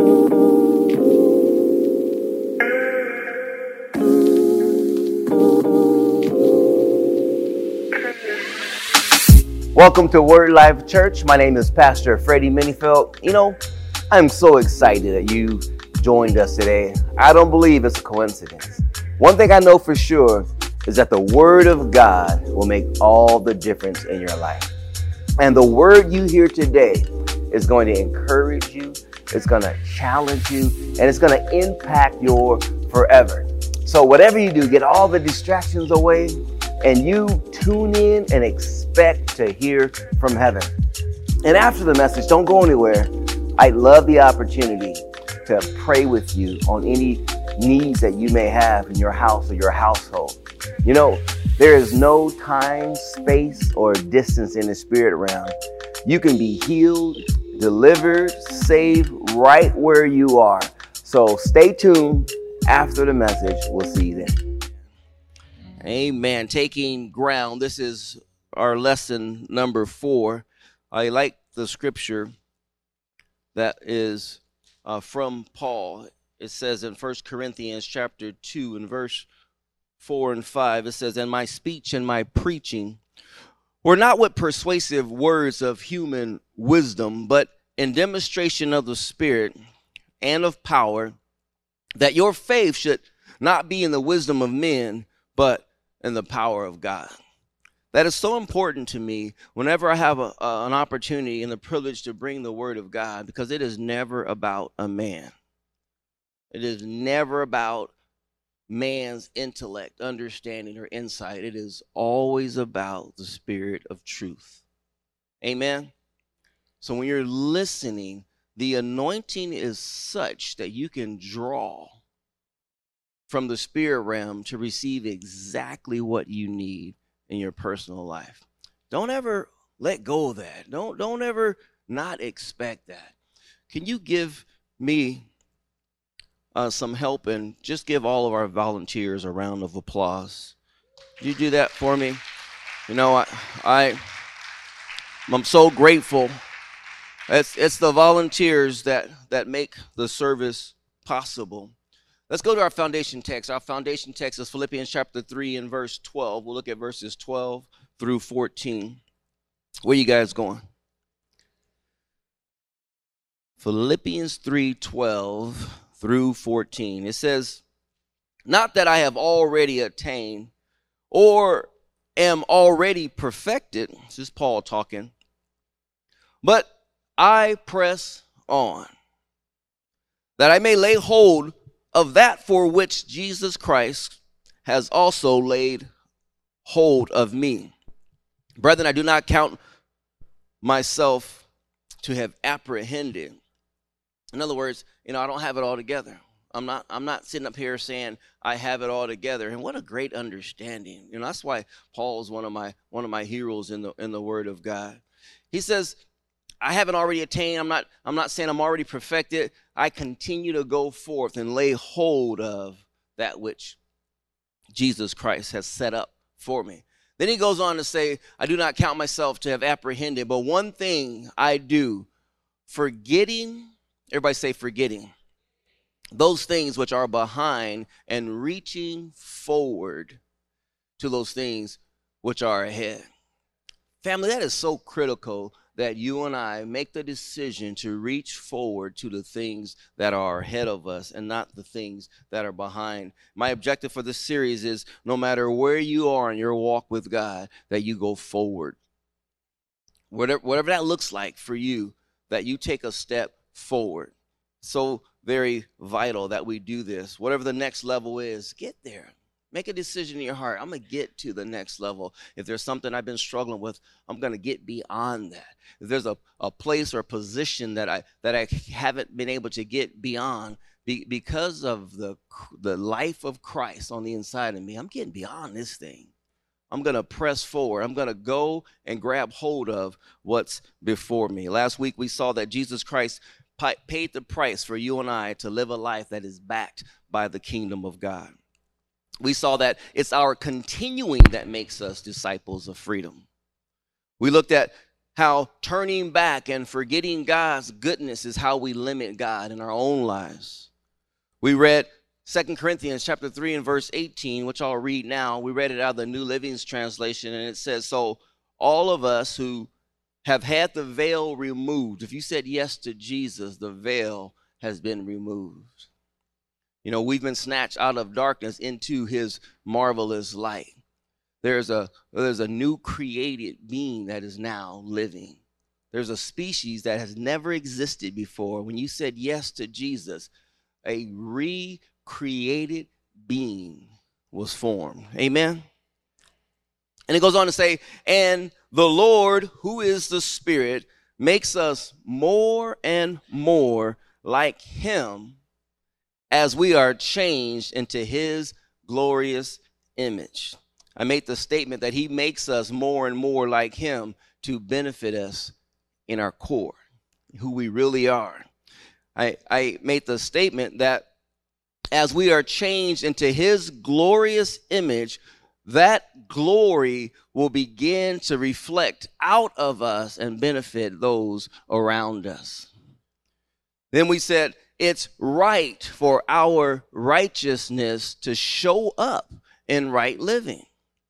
Welcome to Word Life Church. My name is Pastor Freddie Minnifield. I'm so excited that you joined us today. I don't believe it's a coincidence. One thing I know for sure is that the Word of God will make all the difference in your life. And the word you hear today is going to encourage you, it's going to challenge you, and it's going to impact your forever. So whatever you do, get all the distractions away, and you tune in and expect to hear from heaven. And after the message, don't go anywhere. I'd love the opportunity to pray with you on any needs that you may have in your house or your household. There is no time, space, or distance in the spirit realm. You can be healed, delivered, saved right where you are. So stay tuned. After the message, we'll see you then. Amen. Taking ground. This is our lesson number 4. I like the scripture that is from Paul. It says in 1 Corinthians chapter 2 and verse 4 and 5, it says, "And my speech and my preaching were not with persuasive words of human wisdom, but in demonstration of the Spirit and of power, that your faith should not be in the wisdom of men, but in the power of God." That is so important to me whenever I have an opportunity and the privilege to bring the word of God, because it is never about a man. It is never about man's intellect, understanding, or insight. It is always about the Spirit of truth. Amen. So when you're listening, the anointing is such that you can draw from the spirit realm to receive exactly what you need in your personal life. Don't ever let go of that. Don't ever not expect that. Can you give me some help and just give all of our volunteers a round of applause? Could you do that for me? I'm so grateful. It's the volunteers that make the service possible. Let's go to our foundation text. Our foundation text is Philippians chapter 3 and verse 12. We'll look at verses 12 through 14. Where you guys going? Philippians 3:12 through 14. It says, "Not that I have already attained or am already perfected," this is Paul talking, "but I press on, that I may lay hold of that for which Jesus Christ has also laid hold of me. Brethren, I do not count myself to have apprehended." In other words, I don't have it all together. I'm not sitting up here saying I have it all together. And what a great understanding. That's why Paul is one of my heroes in the Word of God. He says, I haven't already attained. I'm not saying I'm already perfected. I continue to go forth and lay hold of that which Jesus Christ has set up for me. Then he goes on to say, "I do not count myself to have apprehended, but one thing I do, forgetting," everybody say forgetting, "those things which are behind and reaching forward to those things which are ahead." Family, that is so critical that you and I make the decision to reach forward to the things that are ahead of us and not the things that are behind. My objective for this series is no matter where you are in your walk with God, that you go forward. Whatever that looks like for you, that you take a step forward. So very vital that we do this. Whatever the next level is, get there. Make a decision in your heart. I'm going to get to the next level. If there's something I've been struggling with, I'm going to get beyond that. If there's a place or a position that I haven't been able to get beyond because of the life of Christ on the inside of me, I'm getting beyond this thing. I'm going to press forward. I'm going to go and grab hold of what's before me. Last week we saw that Jesus Christ paid the price for you and I to live a life that is backed by the kingdom of God. We saw that it's our continuing that makes us disciples of freedom. We looked at how turning back and forgetting God's goodness is how we limit God in our own lives. We read 2 Corinthians chapter 3 and verse 18, which I'll read now. We read it out of the New Living Translation, and it says, so all of us who have had the veil removed, if you said yes to Jesus, the veil has been removed. You know, we've been snatched out of darkness into his marvelous light. There's a new created being that is now living. There's a species that has never existed before. When you said yes to Jesus, a recreated being was formed. Amen. And it goes on to say, and the Lord, who is the Spirit, makes us more and more like him as we are changed into his glorious image. I made the statement that he makes us more and more like him to benefit us in our core, who we really are. I made the statement that as we are changed into his glorious image, that glory will begin to reflect out of us and benefit those around us. Then we said it's right for our righteousness to show up in right living.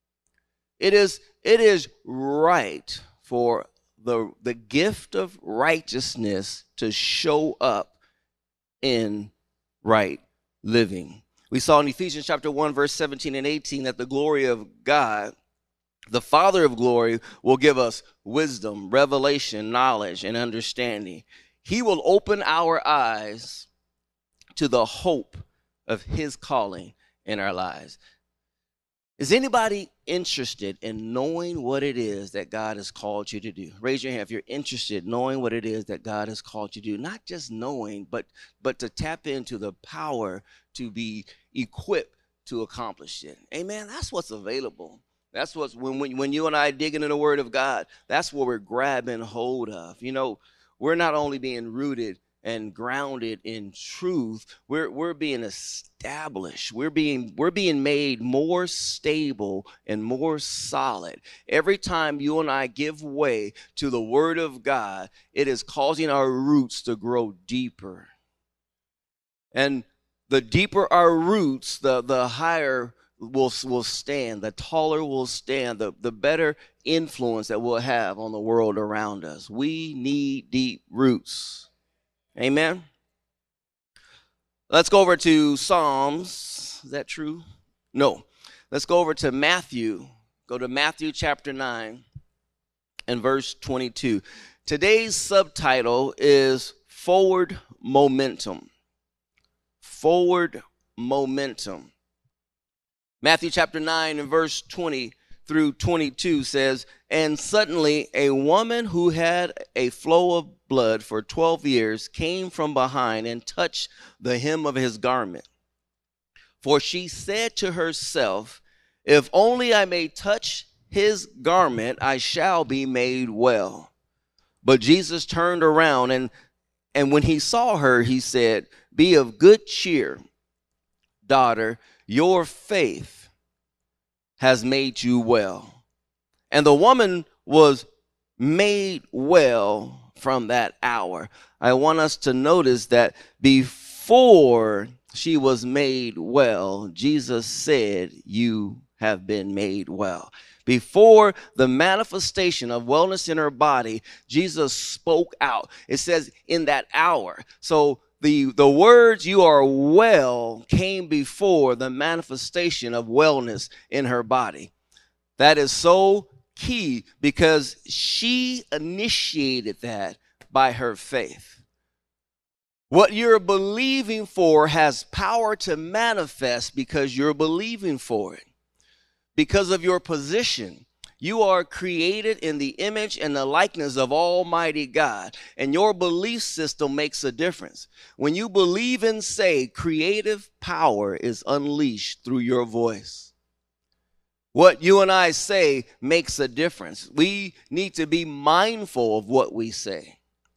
It is right for the gift of righteousness to show up in right living. We saw in Ephesians chapter 1, verse 17 and 18 that the glory of God, the Father of glory, will give us wisdom, revelation, knowledge, and understanding. He will open our eyes to the hope of his calling in our lives. Is anybody interested in knowing what it is that God has called you to do? Raise your hand if you're interested in knowing what it is that God has called you to do. Not just knowing, but to tap into the power to be equipped to accomplish it. Amen. That's what's available. That's what's when you and I dig into the Word of God, that's what we're grabbing hold of. You know, we're not only being rooted and grounded in truth, we're being established. We're being made more stable and more solid. Every time you and I give way to the Word of God, it is causing our roots to grow deeper. And the deeper our roots, the higher will stand, the taller we'll stand, the better influence that we'll have on the world around us. We need deep roots. Amen. Let's go over to Psalms. Is that true? No. Let's go over to Matthew. Go to Matthew chapter 9 and verse 22. Today's subtitle is Forward Momentum. Forward Momentum. Matthew chapter 9 and verse 20 through 22 says, and suddenly a woman who had a flow of blood for 12 years came from behind and touched the hem of his garment. For she said to herself, if only I may touch his garment, I shall be made well. But Jesus turned around and when he saw her, he said, be of good cheer, daughter, your faith has made you well. And the woman was made well from that hour. I want us to notice that before she was made well, Jesus said, you have been made well. Before the manifestation of wellness in her body, Jesus spoke out. It says in that hour. So the words you are well came before the manifestation of wellness in her body. That is so key because she initiated that by her faith. What you're believing for has power to manifest because you're believing for it. Because of your position, you are created in the image and the likeness of Almighty God, and your belief system makes a difference. When you believe and say, creative power is unleashed through your voice. What you and I say makes a difference. We need to be mindful of what we say.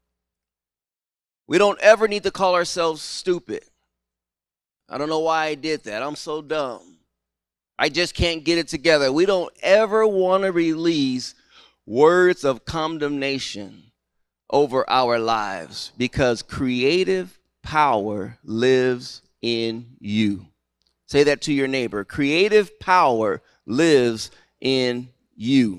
We don't ever need to call ourselves stupid. I don't know why I did that. I'm so dumb. I just can't get it together. We don't ever want to release words of condemnation over our lives, because creative power lives in you. Say that to your neighbor. Creative power lives in you.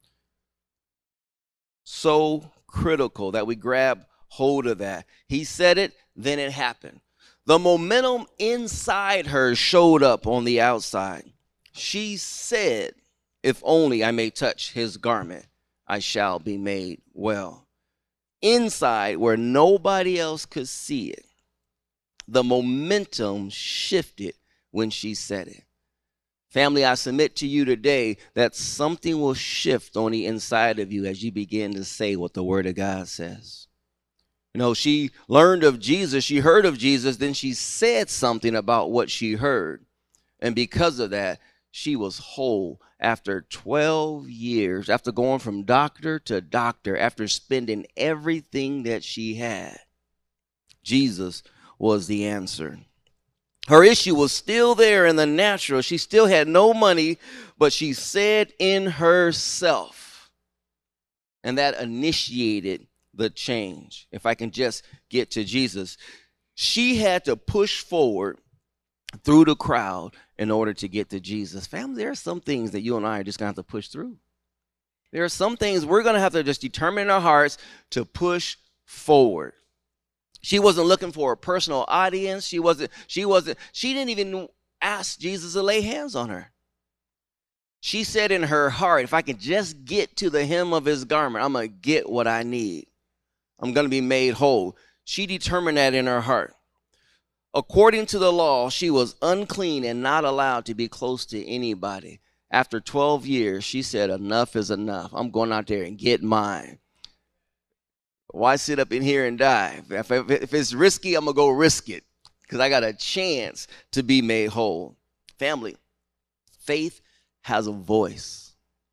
So critical that we grab hold of that. He said it, then it happened. The momentum inside her showed up on the outside. She said, if only I may touch his garment, I shall be made well. Inside, where nobody else could see it, the momentum shifted when she said it. Family, I submit to you today that something will shift on the inside of you as you begin to say what the Word of God says. You know, she learned of Jesus, she heard of Jesus, then she said something about what she heard. And because of that, she was whole after 12 years, after going from doctor to doctor, after spending everything that she had. Jesus was the answer. Her issue was still there in the natural. She still had no money, but she said in herself, and that initiated the change. If I can just get to Jesus, she had to push forward through the crowd in order to get to Jesus. Family, there are some things that you and I are just going to have to push through. There are some things we're going to have to just determine in our hearts to push forward. She wasn't looking for a personal audience. She didn't even ask Jesus to lay hands on her. She said in her heart, if I can just get to the hem of his garment, I'm going to get what I need. I'm going to be made whole. She determined that in her heart. According to the law, she was unclean and not allowed to be close to anybody. After 12 years, she said, enough is enough. I'm going out there and get mine. Why sit up in here and die? If it's risky, I'm going to go risk it because I got a chance to be made whole. Family, faith has a voice.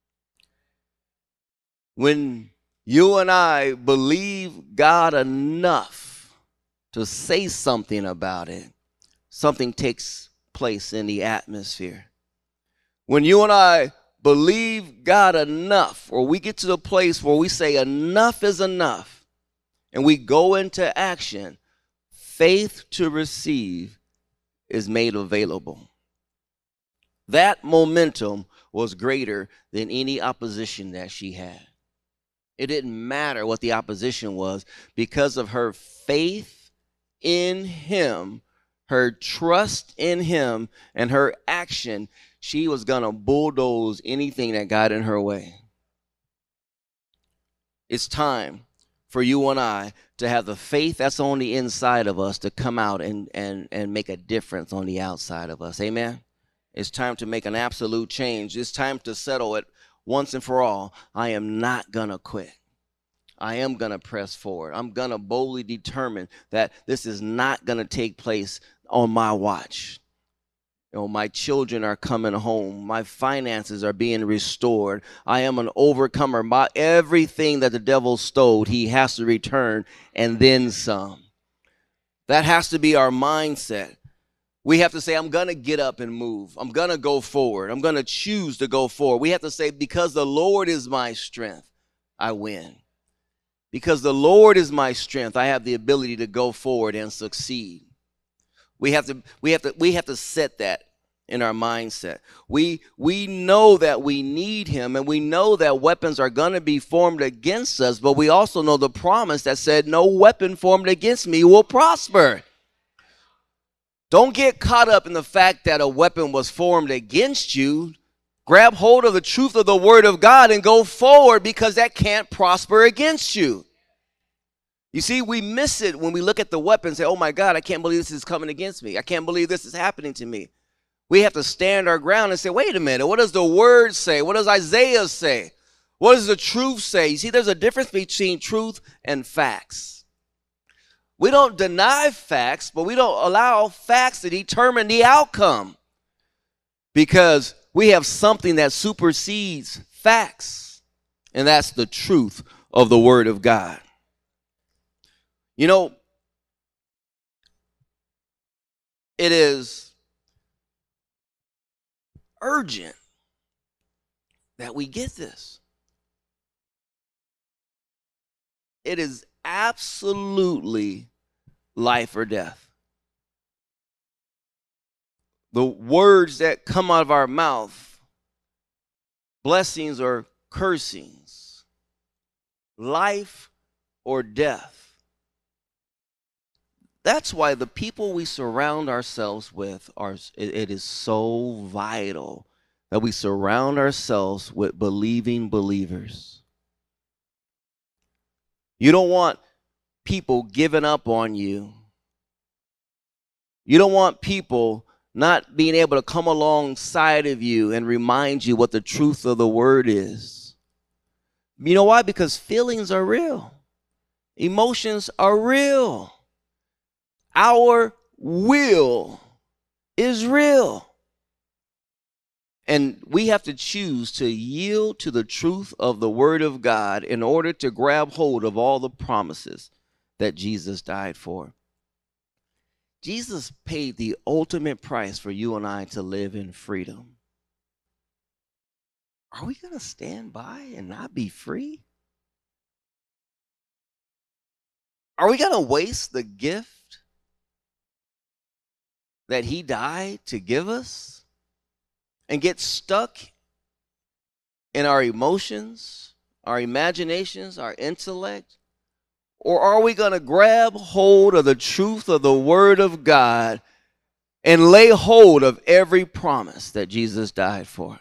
When you and I believe God enough to say something about it, something takes place in the atmosphere. When you and I believe God enough, or we get to the place where we say enough is enough, and we go into action, faith to receive is made available. That momentum was greater than any opposition that she had. It didn't matter what the opposition was, because of her faith in him, her trust in him, and her action, she was going to bulldoze anything that got in her way. It's time for you and I to have the faith that's on the inside of us to come out and make a difference on the outside of us. Amen? It's time to make an absolute change. It's time to settle it once and for all. I am not going to quit. I am going to press forward. I'm going to boldly determine that this is not going to take place on my watch. You know, my children are coming home. My finances are being restored. I am an overcomer. Everything that the devil stole, he has to return and then some. That has to be our mindset. We have to say, I'm going to get up and move. I'm going to go forward. I'm going to choose to go forward. We have to say, because the Lord is my strength, I win. Because the Lord is my strength, I have the ability to go forward and succeed. We have to set that in our mindset. We know that we need him, and we know that weapons are going to be formed against us, but we also know the promise that said, no weapon formed against me will prosper. Don't get caught up in the fact that a weapon was formed against you. Grab hold of the truth of the word of God and go forward, because that can't prosper against you. You see, we miss it when we look at the weapon and say, oh my God, I can't believe this is coming against me. I can't believe this is happening to me. We have to stand our ground and say, wait a minute, what does the word say? What does Isaiah say? What does the truth say? You see, there's a difference between truth and facts. We don't deny facts, but we don't allow facts to determine the outcome, because we have something that supersedes facts, and that's the truth of the word of God. You know, it is urgent that we get this. It is absolutely life or death. The words that come out of our mouth, blessings or cursings, life or death. That's why the people we surround ourselves with it is so vital that we surround ourselves with believing believers. You don't want people giving up on you. You don't want people not being able to come alongside of you and remind you what the truth of the word is. You know why? Because feelings are real. Emotions are real. Our will is real. And we have to choose to yield to the truth of the word of God in order to grab hold of all the promises that Jesus died for. Jesus paid the ultimate price for you and I to live in freedom. Are we going to stand by and not be free? Are we going to waste the gift that he died to give us and get stuck in our emotions, our imaginations, our intellect? Or are we going to grab hold of the truth of the word of God and lay hold of every promise that Jesus died for?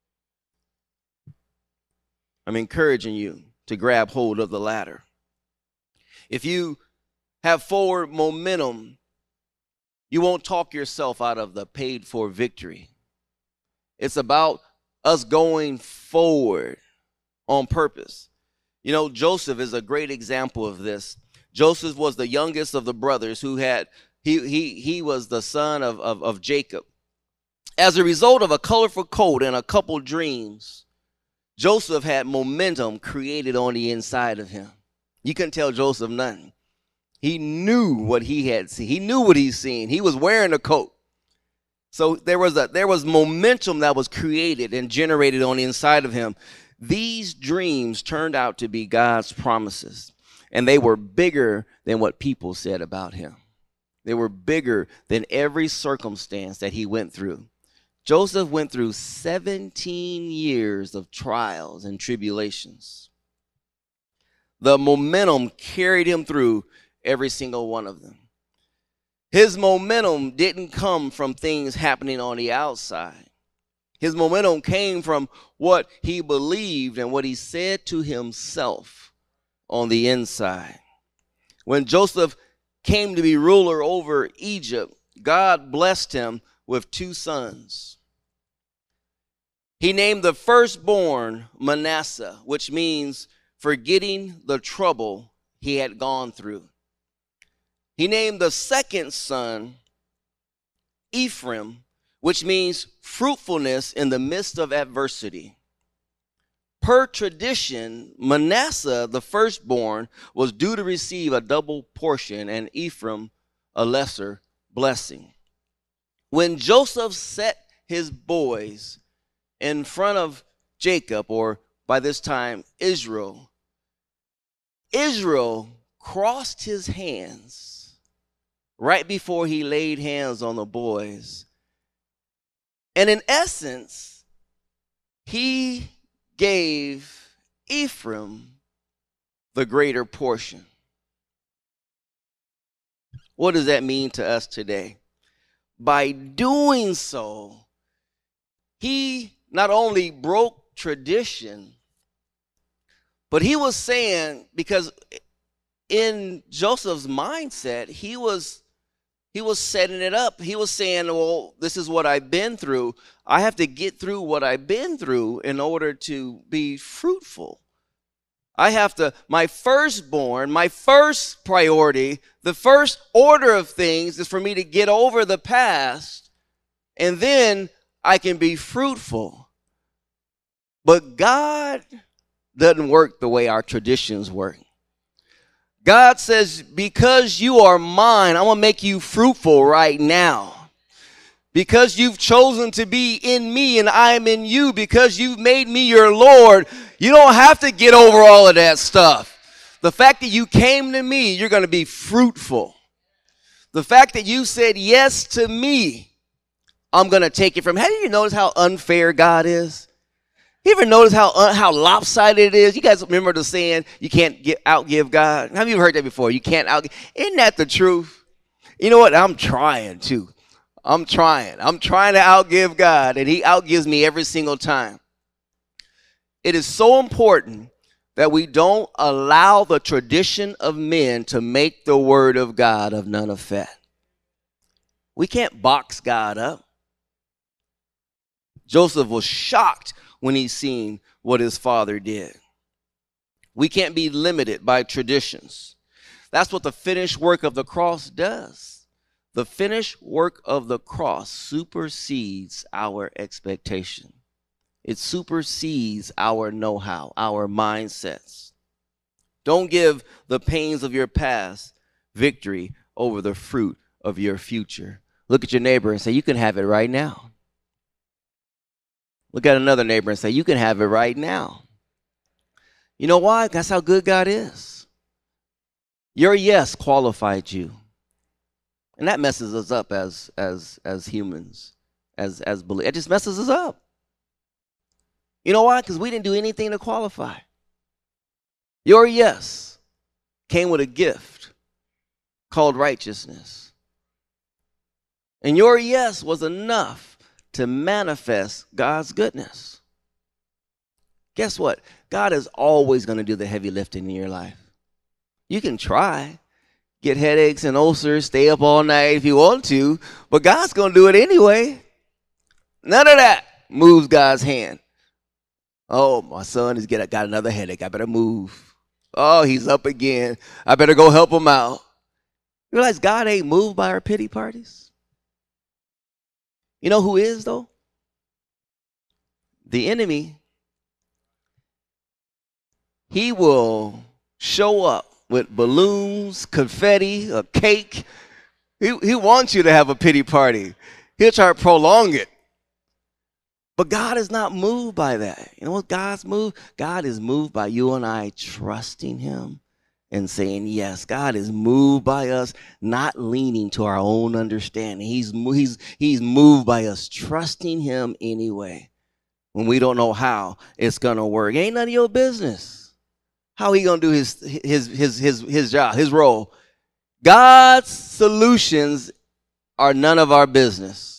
I'm encouraging you to grab hold of the latter. If you have forward momentum, you won't talk yourself out of the paid for victory. It's about us going forward on purpose. You know, Joseph is a great example of this. Joseph was the youngest of the brothers who had, he was the son of Jacob. As a result of a colorful coat and a couple dreams, Joseph had momentum created on the inside of him. You couldn't tell Joseph nothing. He knew what he had seen. He knew what he's seen. He was wearing a coat. So there was momentum that was created and generated on the inside of him. These dreams turned out to be God's promises, and they were bigger than what people said about him. They were bigger than every circumstance that he went through. Joseph went through 17 years of trials and tribulations. The momentum carried him through every single one of them. His momentum didn't come from things happening on the outside. His momentum came from what he believed and what he said to himself on the inside. When Joseph came to be ruler over Egypt, God blessed him with 2 sons. He named the firstborn Manasseh, which means forgetting the trouble he had gone through. He named the second son Ephraim, which means fruitfulness in the midst of adversity. Per tradition, Manasseh, the firstborn, was due to receive a double portion and Ephraim a lesser blessing. When Joseph set his boys in front of Jacob, or by this time Israel crossed his hands right before he laid hands on the boys. And in essence, he gave Ephraim the greater portion. What does that mean to us today? By doing so, he not only broke tradition, but he was saying, because in Joseph's mindset, he was setting it up. He was saying, well, this is what I've been through. I have to get through what I've been through in order to be fruitful. My firstborn, my first priority, the first order of things is for me to get over the past, and then I can be fruitful. But God doesn't work the way our traditions work. God says, because you are mine, I'm going to make you fruitful right now. Because you've chosen to be in me and I am in you, because you've made me your Lord, you don't have to get over all of that stuff. The fact that you came to me, you're going to be fruitful. The fact that you said yes to me, I'm going to take it from. Have you noticed how unfair God is? You ever notice how lopsided it is? You guys remember the saying, you can't outgive God? Have you heard that before? You can't outgive. Isn't that the truth? You know what? I'm trying to. I'm trying to outgive God, and he outgives me every single time. It is so important that we don't allow the tradition of men to make the word of God of none effect. We can't box God up. Joseph was shocked when he seen what his father did. We can't be limited by traditions. That's what the finished work of the cross does. The finished work of the cross supersedes our expectation. It supersedes our know-how, our mindsets. Don't give the pains of your past victory over the fruit of your future. Look at your neighbor and say, you can have it right now. Look at another neighbor and say, you can have it right now. You know why? That's how good God is. Your yes qualified you. And that messes us up as humans, as believers. It just messes us up. You know why? Because we didn't do anything to qualify. Your yes came with a gift called righteousness. And your yes was enough to manifest God's goodness. Guess what? God is always going to do the heavy lifting in your life. You can try, get headaches and ulcers, stay up all night if you want to, but God's going to do it anyway. None of that moves God's hand. Oh, my son has got another headache. I better move. Oh, he's up again. I better go help him out. You realize God ain't moved by our pity parties? You know who is, though? The enemy. He will show up with balloons, confetti, a cake. He wants you to have a pity party. He'll try to prolong it. But God is not moved by that. You know what God's moved? God is moved by you and I trusting him and saying yes. God is moved by us not leaning to our own understanding. He's moved by us trusting him anyway. When we don't know how it's gonna work. Ain't none of your business. How he gonna do his job, his role? God's solutions are none of our business.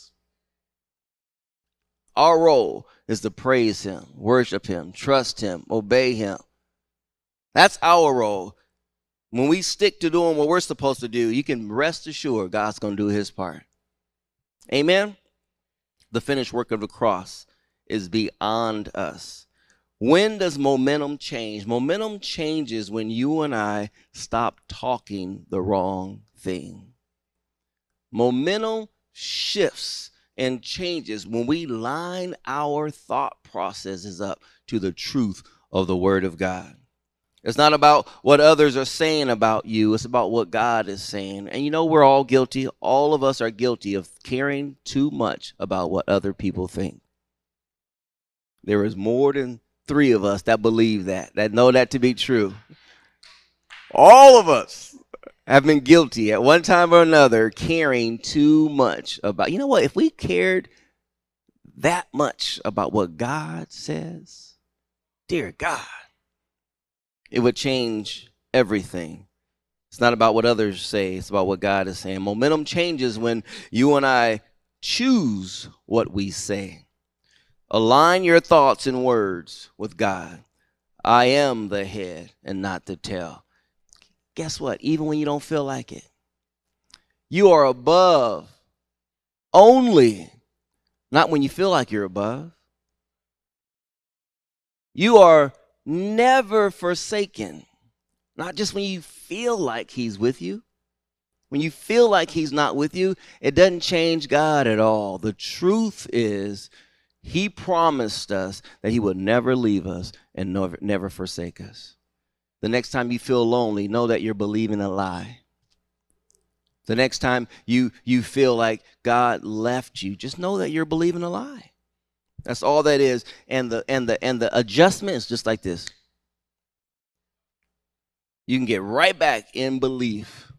Our role is to praise him, worship him, trust him, obey him. That's our role. When we stick to doing what we're supposed to do, you can rest assured God's going to do his part. Amen? The finished work of the cross is beyond us. When does momentum change? Momentum changes when you and I stop talking the wrong thing. Momentum shifts and changes when we line our thought processes up to the truth of the Word of God. It's not about what others are saying about you. It's about what God is saying. And you know, we're all guilty. All of us are guilty of caring too much about what other people think. There is more than 3 of us that believe that know that to be true. All of us have been guilty at one time or another caring too much about. You know what? If we cared that much about what God says, dear God, it would change everything. It's not about what others say. It's about what God is saying. Momentum changes when you and I choose what we say. Align your thoughts and words with God. I am the head and not the tail. Guess what? Even when you don't feel like it, you are above only, not when you feel like you're above. You are never forsaken, not just when you feel like he's with you. When you feel like he's not with you, it doesn't change God at all. The truth is, he promised us that he would never leave us and never forsake us. The next time you feel lonely, know that you're believing a lie. The next time you feel like God left you, just know that you're believing a lie. That's all that is. And the adjustment is just like this. you can get right back in belief.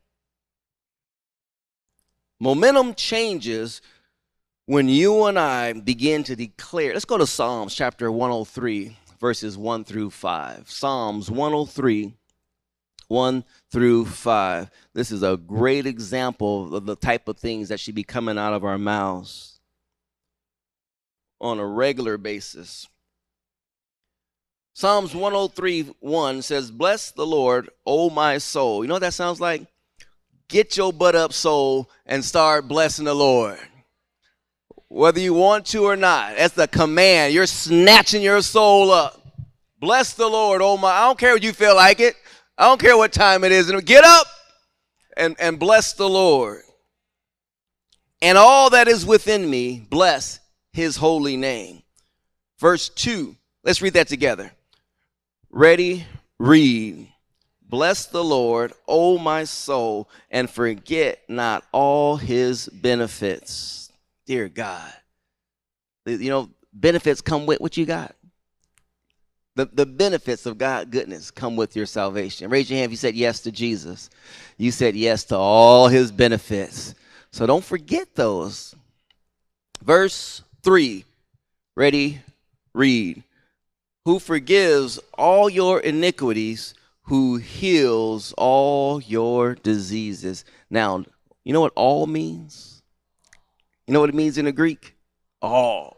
Momentum changes when you and I begin to declare. Let's go to Psalms chapter 103, verses 1 through 5. Psalms 103, 1 through 5. This is a great example of the type of things that should be coming out of our mouths on a regular basis. Psalms 103:1 says, "Bless the Lord, O my soul." You know what that sounds like? Get your butt up, soul, and start blessing the Lord. Whether you want to or not, that's the command. You're snatching your soul up. Bless the Lord, oh my. I don't care what you feel like it. I don't care what time it is. Get up and bless the Lord. And all that is within me, bless his holy name. Verse 2. Let's read that together. Ready, read. Bless the Lord, O my soul, and forget not all his benefits. Dear God. You know, benefits come with what you got. The benefits of God's goodness come with your salvation. Raise your hand if you said yes to Jesus. You said yes to all his benefits. So don't forget those. Verse 3. Ready, read. Who forgives all your iniquities, who heals all your diseases. Now, you know what all means? You know what it means in the Greek? All.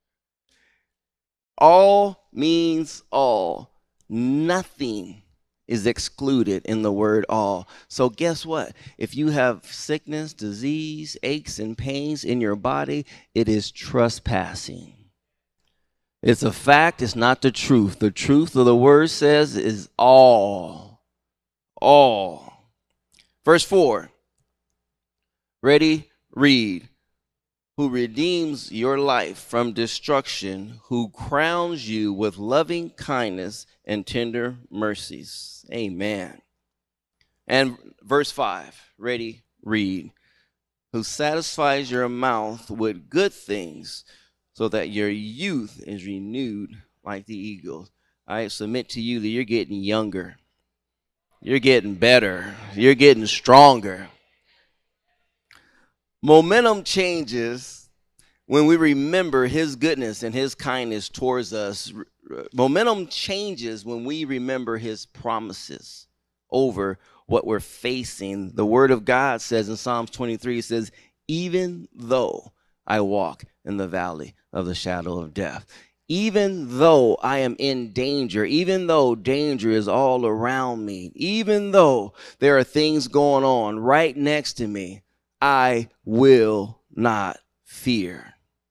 All means all. Nothing is excluded in the word all. So guess what? If you have sickness, disease, aches, and pains in your body, it is trespassing. It's a fact. It's not the truth. The truth of the word says is all. All. Verse 4. Ready? Read. Who redeems your life from destruction, who crowns you with loving kindness and tender mercies. Amen. And verse 5. Ready? Read. Who satisfies your mouth with good things, so that your youth is renewed like the eagles. I submit to you that you're getting younger. You're getting better. You're getting stronger. Momentum changes when we remember his goodness and his kindness towards us. Momentum changes when we remember his promises over what we're facing. The word of God says in Psalms 23, it says, even though I walk in the valley of the shadow of death, even though I am in danger, even though danger is all around me, even though there are things going on right next to me, I will not fear.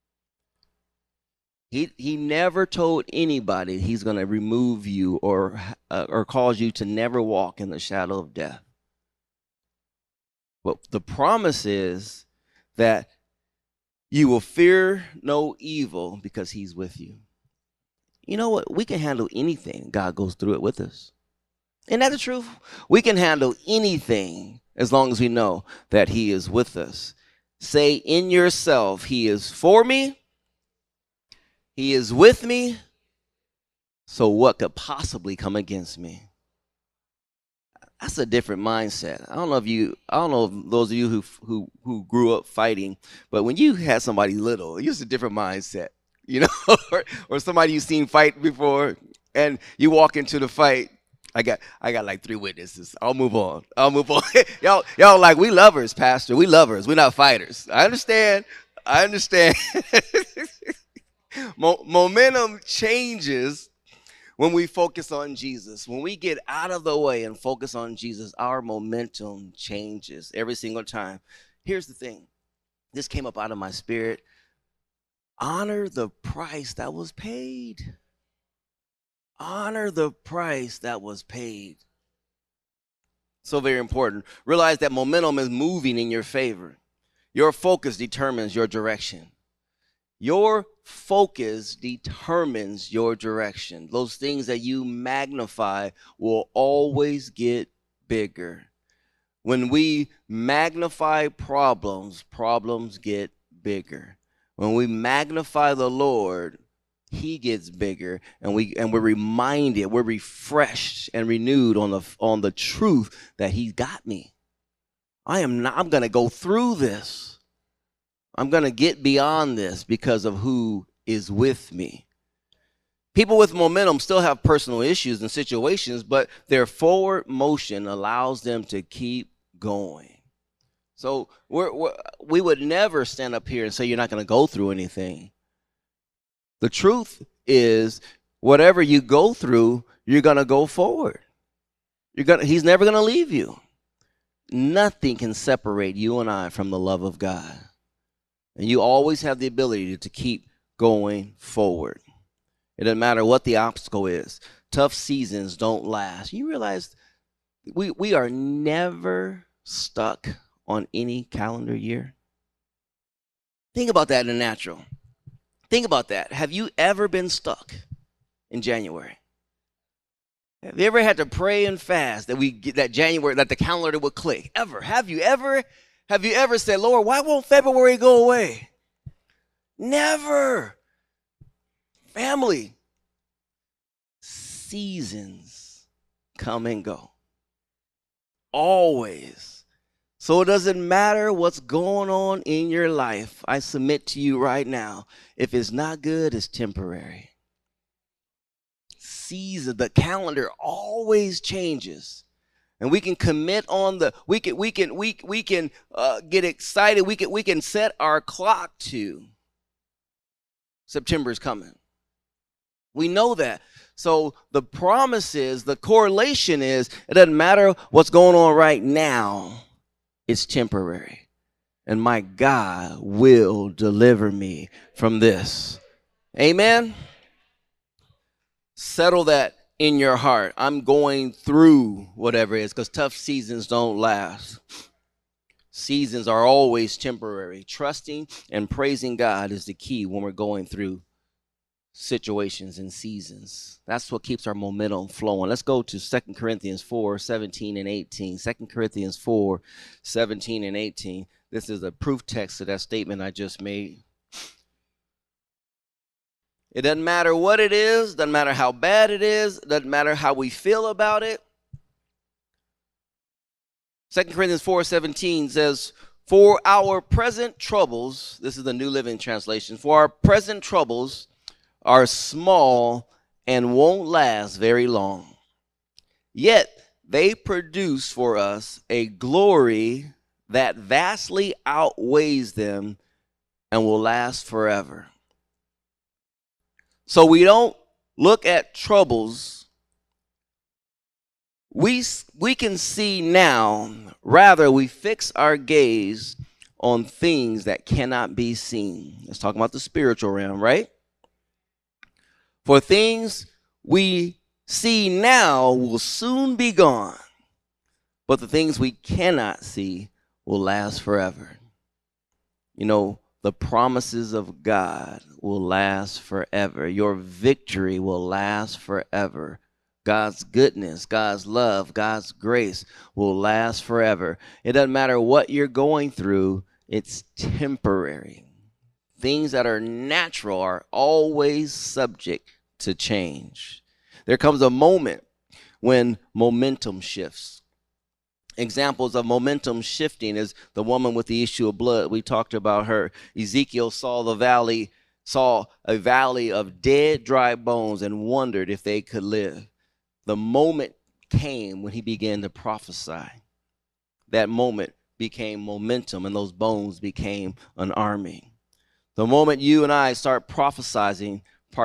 He never told anybody he's going to remove you or cause you to never walk in the shadow of death. But the promise is that you will fear no evil because he's with you. You know what? We can handle anything. God goes through it with us. Isn't that the truth? We can handle anything as long as we know that he is with us. Say in yourself, he is for me. He is with me. So what could possibly come against me? That's a different mindset. I don't know if those of you who grew up fighting, but when you had somebody little, it's a different mindset, you know, or somebody you've seen fight before, and you walk into the fight. I got like 3 witnesses. I'll move on. y'all like, we lovers, Pastor. We lovers. We're not fighters. I understand. Momentum changes when we focus on Jesus. When we get out of the way and focus on Jesus, our momentum changes every single time. Here's the thing. This came up out of my spirit. Honor the price that was paid. Honor the price that was paid. So very important. Realize that momentum is moving in your favor. Your focus determines your direction. Your focus determines your direction. Those things that you magnify will always get bigger. When we magnify problems, problems get bigger. When we magnify the Lord, he gets bigger, and we're reminded, we're refreshed and renewed on the truth that he got me. I'm going to go through this. I'm going to get beyond this because of who is with me. People with momentum still have personal issues and situations, but their forward motion allows them to keep going. So we would never stand up here and say you're not going to go through anything. The truth is, whatever you go through, you're going to go forward. He's never going to leave you. Nothing can separate you and I from the love of God. And you always have the ability to keep going forward. It doesn't matter what the obstacle is. Tough seasons don't last. You realize we are never stuck on any calendar year. Think about that in the natural. Think about that. Have you ever been stuck in January? Have you ever had to pray and fast that January, that the calendar would click? Ever? Have you ever said, Lord, why won't February go away? Never. Family, seasons come and go. Always. So it doesn't matter what's going on in your life. I submit to you right now, if it's not good, it's temporary. Season, the calendar always changes. And we can commit on we can get excited. We can set our clock to September is coming. We know that. So the promise is, the correlation is, it doesn't matter what's going on right now. It's temporary. And my God will deliver me from this. Amen. Settle that in your heart. I'm going through whatever it is, because tough seasons don't last. Seasons are always temporary. Trusting and praising God is the key when we're going through situations and seasons. That's what keeps our momentum flowing. Let's go to 2 Corinthians 4, 17 and 18. 2 Corinthians 4, 17 and 18. This is a proof text of that statement I just made. It doesn't matter what it is, doesn't matter how bad it is, doesn't matter how we feel about it. 2 Corinthians 4:17 says, for our present troubles, this is the New Living Translation, for our present troubles are small and won't last very long. Yet they produce for us a glory that vastly outweighs them and will last forever. So we don't look at troubles we can see now. Rather, we fix our gaze on things that cannot be seen. Let's talk about the spiritual realm, right? For things we see now will soon be gone, but the things we cannot see will last forever. You know, the promises of God will last forever. Your victory will last forever. God's goodness, God's love, God's grace will last forever. It doesn't matter what you're going through, it's temporary. Things that are natural are always subject to change. There comes a moment when momentum shifts. Examples of momentum shifting is the woman with the issue of blood. We talked about her. Ezekiel saw a valley of dead, dry bones and wondered if they could live. The moment came when he began to prophesy. That moment became momentum, and those bones became an army. The moment you and I start prophesying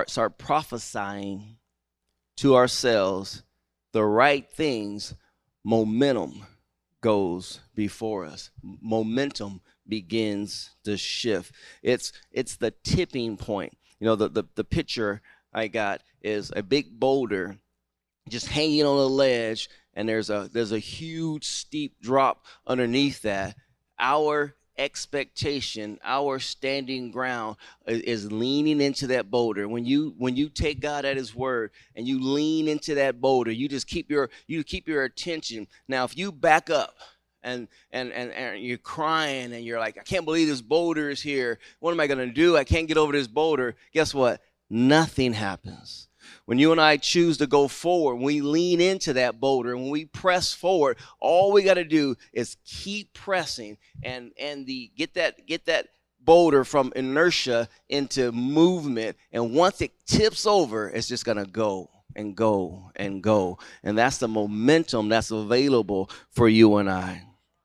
to ourselves the right things, momentum goes before us. Momentum begins to shift. It's the tipping point. You know, the picture I got is a big boulder just hanging on a ledge, and there's a huge steep drop underneath that. Our expectation, our standing ground is leaning into that boulder. When you take God at his word and you lean into that boulder, you keep your attention. Now, if you back up and you're crying and you're like, I can't believe this boulder is here. What am I going to do? I can't get over this boulder. Guess what? nothing happens. When you and I choose to go forward, when we lean into that boulder, when we press forward, all we got to do is keep pressing and get that boulder from inertia into movement. And once it tips over, it's just going to go and go and go. And that's the momentum that's available for you and I.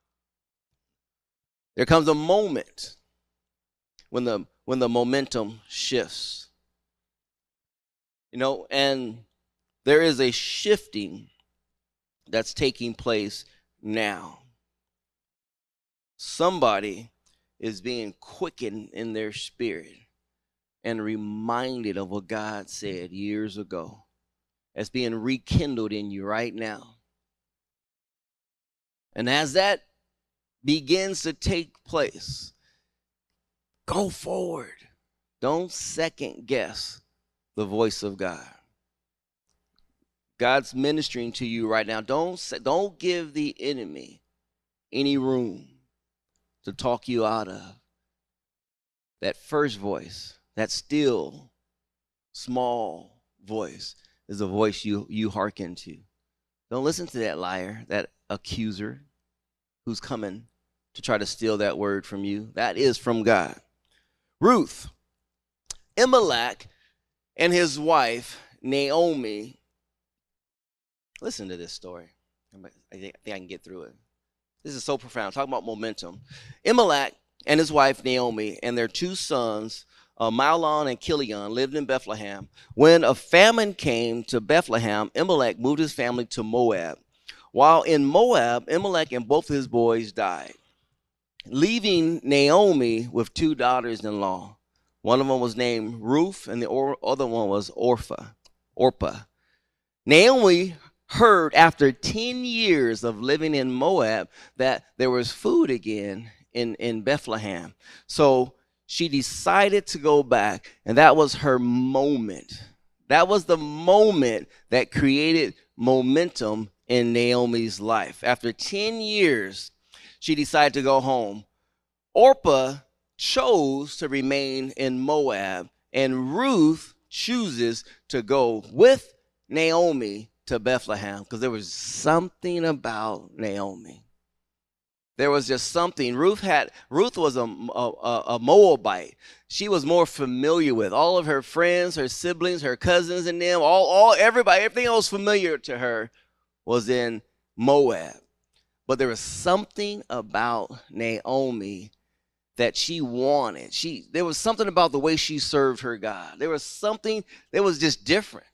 There comes a moment when the momentum shifts. And there is a shifting that's taking place now. Somebody is being quickened in their spirit and reminded of what God said years ago. That's being rekindled in you right now. And as that begins to take place, go forward. Don't second guess the voice of God. God's ministering to you right now. Don't give the enemy any room to talk you out of that first voice. That still small voice is the voice you hearken to. Don't listen to that liar, that accuser who's coming to try to steal that word from you. That is from God. Ruth, Elimelech, and his wife, Naomi. Listen to this story. I think I can get through it. This is so profound. Talking about momentum. Elimelech and his wife, Naomi, and their two sons, Mahlon and Chilion, lived in Bethlehem. When a famine came to Bethlehem, Elimelech moved his family to Moab. While in Moab, Elimelech and both his boys died, leaving Naomi with two daughters-in-law. One of them was named Ruth, and the other one was Orpah. Naomi heard after 10 years of living in Moab that there was food again in Bethlehem. So she decided to go back, and that was her moment. That was the moment that created momentum in Naomi's life. After 10 years, she decided to go home. Orpah chose to remain in Moab, and Ruth chooses to go with Naomi to Bethlehem because there was something about Naomi. There was just something. Ruth was a Moabite. She was more familiar with all of her friends, her siblings, her cousins, and them. Everybody, everything else familiar to her was in Moab. But there was something about Naomi that she wanted. There was something about the way she served her God. There was something that was just different.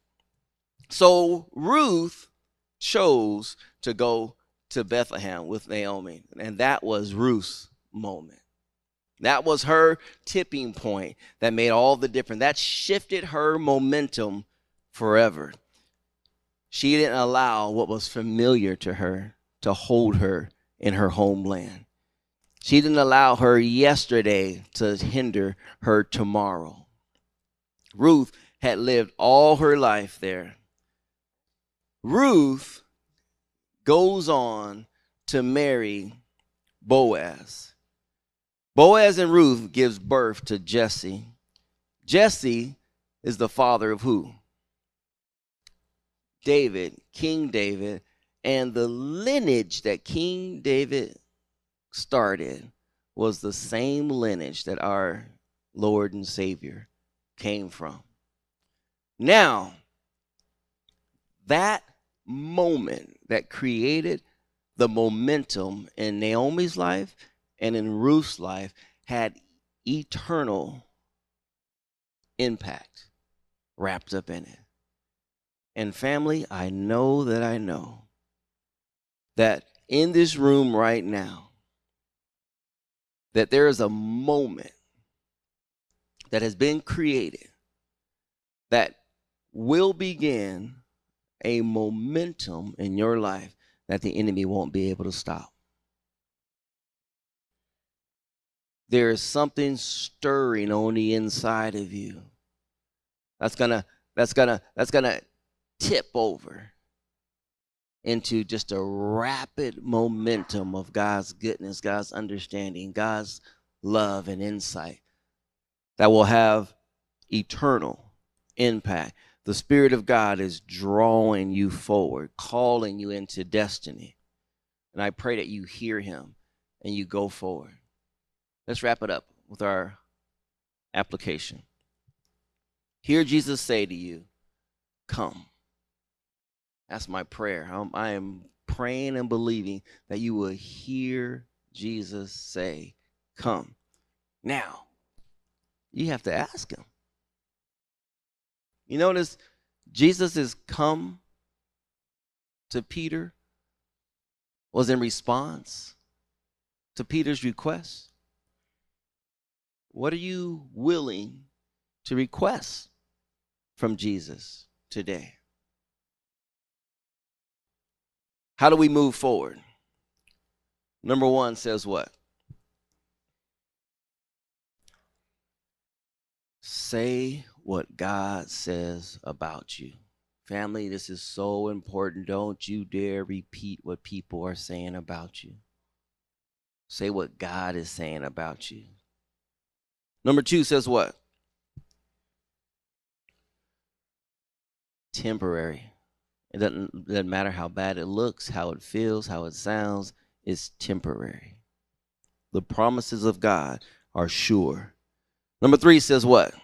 So Ruth chose to go to Bethlehem with Naomi, and that was Ruth's moment. That was her tipping point that made all the difference. That shifted her momentum forever. She didn't allow what was familiar to her to hold her in her homeland. She didn't allow her yesterday to hinder her tomorrow. Ruth had lived all her life there. Ruth goes on to marry Boaz. Boaz and Ruth gives birth to Jesse. Jesse is the father of who? David, King David, and the lineage that King David started was the same lineage that our Lord and Savior came from. Now, that moment that created the momentum in Naomi's life and in Ruth's life had eternal impact wrapped up in it. And family, I know that in this room right now, that there is a moment that has been created that will begin a momentum in your life that the enemy won't be able to stop. There is something stirring on the inside of you that's gonna tip over into just a rapid momentum of God's goodness, God's understanding, God's love and insight that will have eternal impact. The Spirit of God is drawing you forward, calling you into destiny. And I pray that you hear him and you go forward. Let's wrap it up with our application. Hear Jesus say to you, come. That's my prayer. I am praying and believing that you will hear Jesus say, come. Now, you have to ask him. You notice Jesus' is come to Peter was in response to Peter's request. What are you willing to request from Jesus today? How do we move forward? Number 1 says what? Say what God says about you. Family, this is so important. Don't you dare repeat what people are saying about you. Say what God is saying about you. Number 2 says what? Temporary. It doesn't matter how bad it looks, how it feels, how it sounds. It's temporary. The promises of God are sure. Number 3 says what?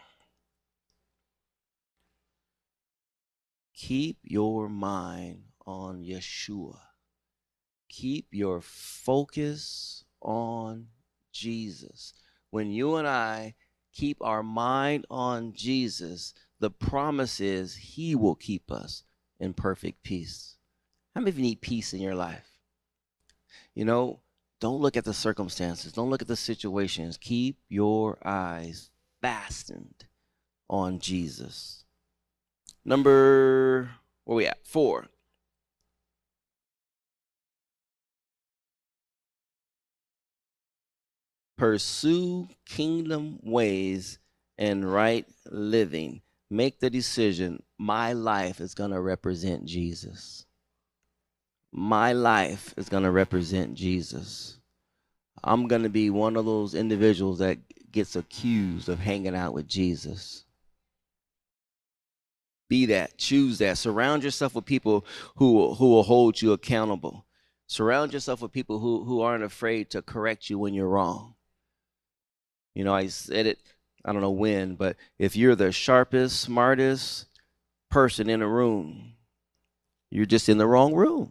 Keep your mind on Yeshua. Keep your focus on Jesus. When you and I keep our mind on Jesus, the promise is he will keep us in perfect peace. How many of you need peace in your life? You know, don't look at the circumstances. Don't look at the situations. Keep your eyes fastened on Jesus. Number, where we at? 4. Pursue kingdom ways and right living. Make the decision, my life is going to represent Jesus. My life is going to represent Jesus. I'm going to be one of those individuals that gets accused of hanging out with Jesus. Be that. Choose that. Surround yourself with people who will hold you accountable. Surround yourself with people who aren't afraid to correct you when you're wrong. You know, I said it, I don't know when, but if you're the sharpest, smartest person in a room, you're just in the wrong room.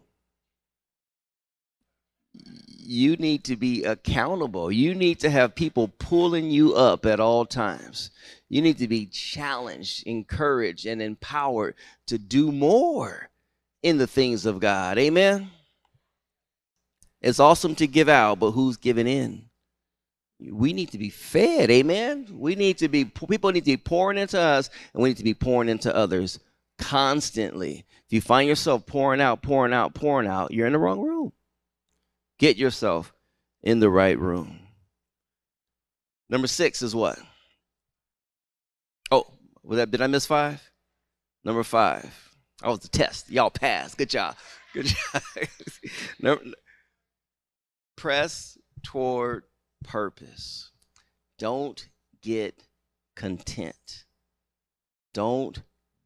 You need to be accountable. You need to have people pulling you up at all times. You need to be challenged, encouraged, and empowered to do more in the things of God. Amen? It's awesome to give out, but who's giving in? We need to be fed. Amen? People need to be pouring into us, and we need to be pouring into others constantly. If you find yourself pouring out, you're in the wrong room. Get yourself in the right room. Number 6 is what? Oh, did I miss 5? Number 5. Oh, it's a test. Y'all passed. Good job. Good job. Press toward purpose. Don't get content. Don't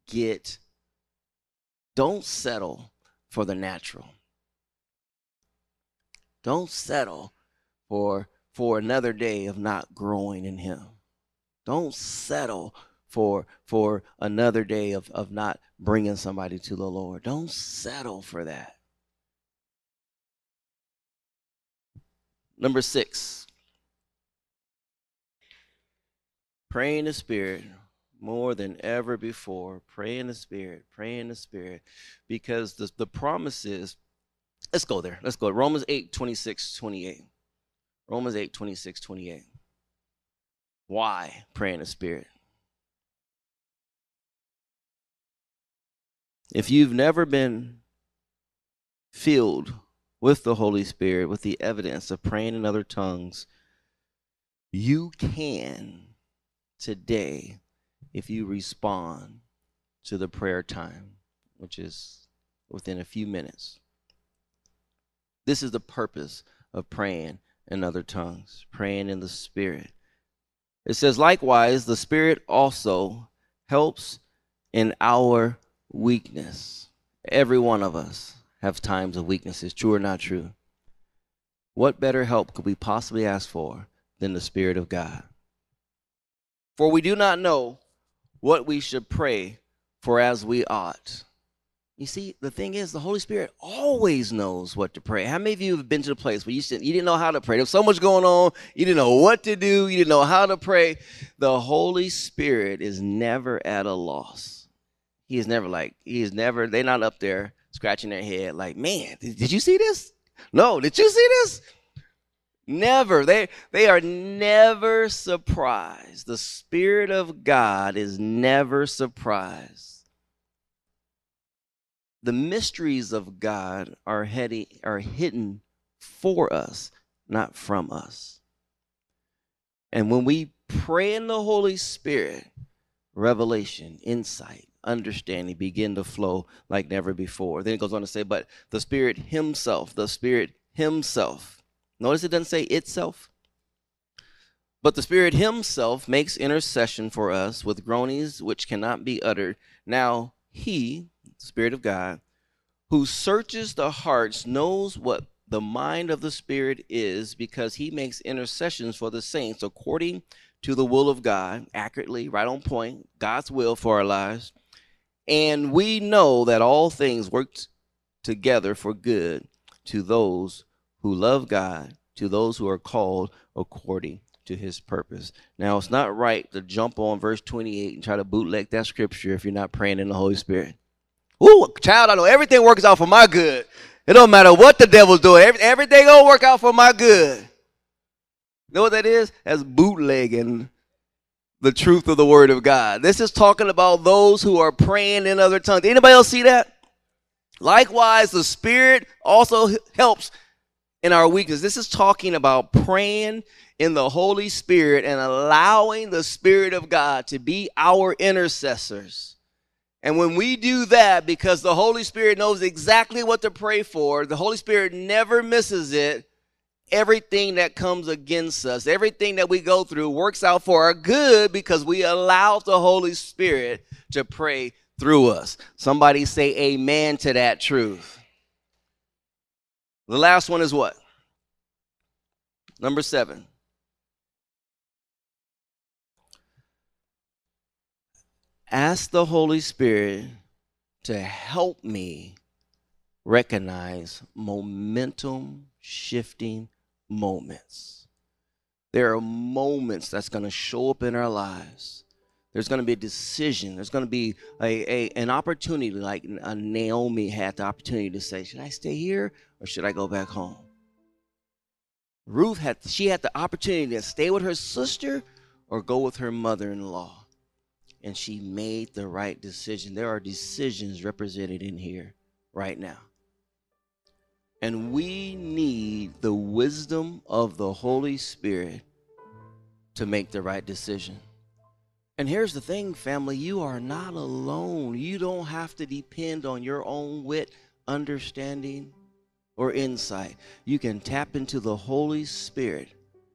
settle for the natural. Don't settle for another day of not growing in him. Don't settle for another day of not bringing somebody to the Lord. Don't settle for that. Number 6, pray in the Spirit more than ever before. Pray in the Spirit. Pray in the Spirit. Because the promise is, let's go there. Let's go. Romans 8:26-28. Romans 8:26-28. Why pray in the Spirit? If you've never been filled with the Holy Spirit, with the evidence of praying in other tongues, you can today, if you respond to the prayer time, which is within a few minutes. This is the purpose of praying in other tongues, praying in the Spirit. It says, likewise, the Spirit also helps in our weakness. Every one of us have times of weaknesses, true or not true. What better help could we possibly ask for than the Spirit of God? For we do not know what we should pray for as we ought. You see, the thing is, the Holy Spirit always knows what to pray. How many of you have been to the place where you didn't know how to pray? There was so much going on. You didn't know what to do. You didn't know how to pray. The Holy Spirit is never at a loss. They're not up there scratching their head like, man, did you see this? No, did you see this? Never. They are never surprised. The Spirit of God is never surprised. The mysteries of God are hidden for us, not from us. And when we pray in the Holy Spirit, revelation, insight, understanding begin to flow like never before. Then it goes on to say, but the Spirit Himself, notice it doesn't say itself. But the Spirit Himself makes intercession for us with groanings which cannot be uttered. Now He, the Spirit of God, who searches the hearts, knows what the mind of the Spirit is, because He makes intercessions for the saints according to the will of God, accurately, right on point, God's will for our lives. And we know that all things work together for good to those who love God, to those who are called according to His purpose. Now, it's not right to jump on verse 28 and try to bootleg that scripture if you're not praying in the Holy Spirit. Ooh, child, I know everything works out for my good. It don't matter what the devil's doing. Everything gonna work out for my good. You know what that is? That's bootlegging the truth of the Word of God. This is talking about those who are praying in other tongues. Anybody else see that? Likewise, the Spirit also helps in our weakness. This is talking about praying in the Holy Spirit and allowing the Spirit of God to be our intercessors. And when we do that, because the Holy Spirit knows exactly what to pray for, the Holy Spirit never misses it. Everything that comes against us, everything that we go through works out for our good because we allow the Holy Spirit to pray through us. Somebody say amen to that truth. The last one is what? Number 7. Ask the Holy Spirit to help me recognize momentum shifting moments. There are moments that's going to show up in our lives. There's going to be a decision. There's going to be an opportunity, like Naomi had the opportunity to say, should I stay here or should I go back home? Ruth had the opportunity to stay with her sister or go with her mother-in-law. And she made the right decision. There are decisions represented in here right now. And we need the wisdom of the Holy Spirit to make the right decision. And here's the thing, family, you are not alone. You don't have to depend on your own wit, understanding, or insight. You can tap into the Holy Spirit.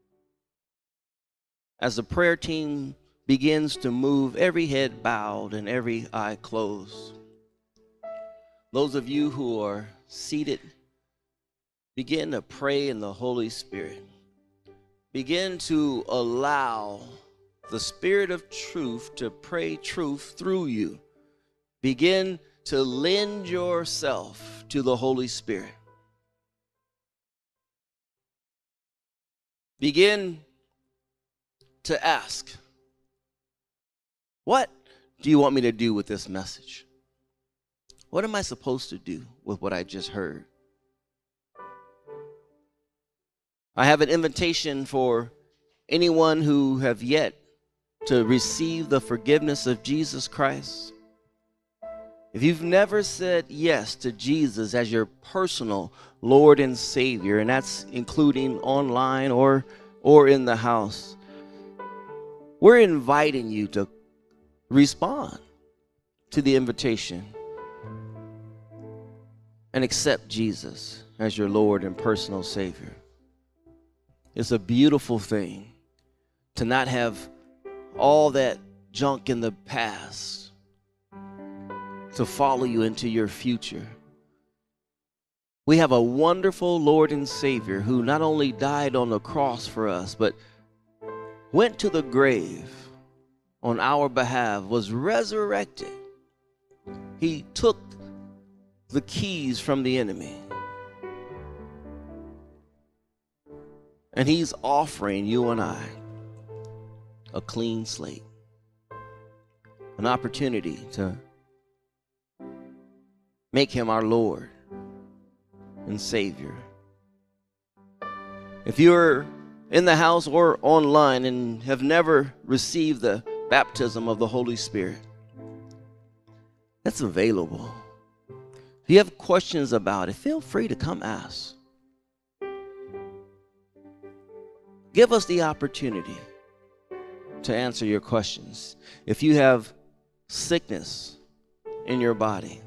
As the prayer team begins to move, every head bowed and every eye closed. Those of you who are seated, begin to pray in the Holy Spirit. Begin to allow the Spirit of truth to pray truth through you. Begin to lend yourself to the Holy Spirit. Begin to ask, what do you want me to do with this message? What am I supposed to do with what I just heard? I have an invitation for anyone who have yet to receive the forgiveness of Jesus Christ. If you've never said yes to Jesus as your personal Lord and Savior, and that's including online or in the house, we're inviting you to respond to the invitation and accept Jesus as your Lord and personal Savior. It's a beautiful thing to not have all that junk in the past to follow you into your future. We have a wonderful Lord and Savior who not only died on the cross for us, but went to the grave on our behalf, was resurrected. He took the keys from the enemy. And he's offering you and I a clean slate, an opportunity to make him our Lord and Savior. If you're in the house or online and have never received the baptism of the Holy Spirit, that's available. If you have questions about it, feel free to come ask. Give us the opportunity to answer your questions. If you have sickness in your body,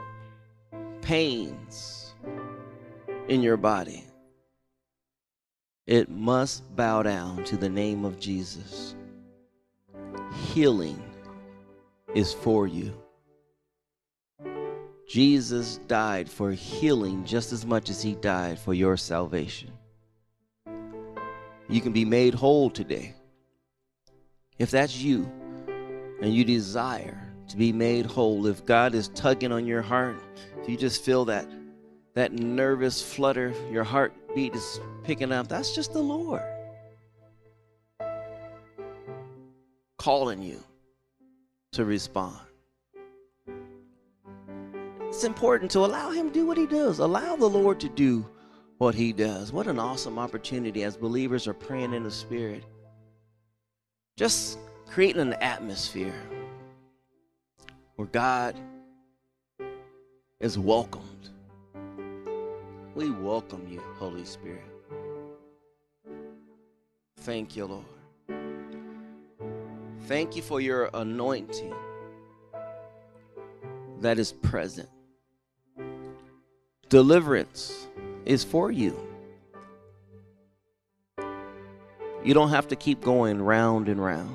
pains in your body, it must bow down to the name of Jesus. Healing is for you. Jesus died for healing just as much as he died for your salvation. You can be made whole today. If that's you and you desire to be made whole, if God is tugging on your heart, if you just feel that nervous flutter, your heartbeat is picking up, that's just the Lord calling you to respond. It's important to allow him to do what he does. Allow the Lord to do what he does. What an awesome opportunity as believers are praying in the Spirit. Just creating an atmosphere where God is welcomed. We welcome you, Holy Spirit. Thank you, Lord. Thank you for your anointing that is present. Deliverance is for you. You don't have to keep going round and round.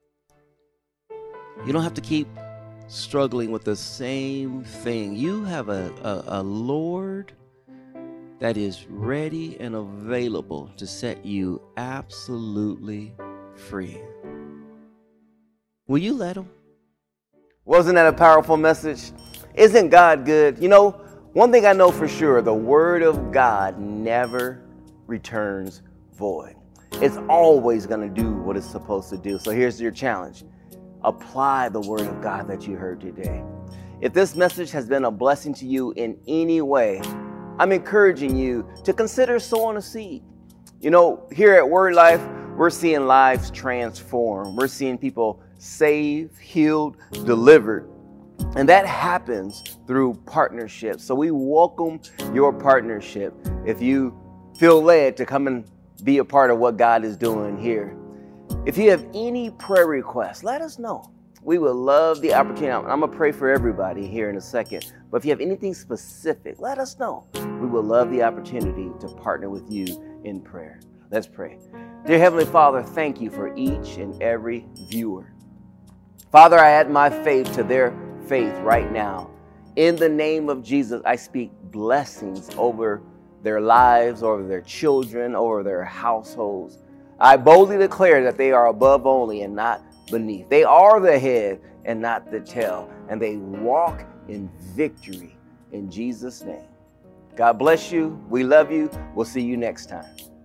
You don't have to keep struggling with the same thing. You have a Lord that is ready and available to set you absolutely free. Will you let him? Wasn't that a powerful message? Isn't God good? You know, one thing I know for sure, the Word of God never returns void. It's always going to do what it's supposed to do. So here's your challenge. Apply the Word of God that you heard today. If this message has been a blessing to you in any way, I'm encouraging you to consider sowing a seed. You know, here at Word Life, we're seeing lives transformed. We're seeing people saved, healed, delivered. And that happens through partnership. So we welcome your partnership if you feel led to come and be a part of what God is doing here. If you have any prayer requests, let us know. We would love the opportunity. I'm going to pray for everybody here in a second. But if you have anything specific, let us know. We would love the opportunity to partner with you in prayer. Let's pray. Dear Heavenly Father, thank you for each and every viewer. Father, I add my faith to their faith right now. In the name of Jesus, I speak blessings over their lives, over their children, over their households. I boldly declare that they are above only and not beneath. They are the head and not the tail, and they walk in victory in Jesus' name. God bless you. We love you. We'll see you next time.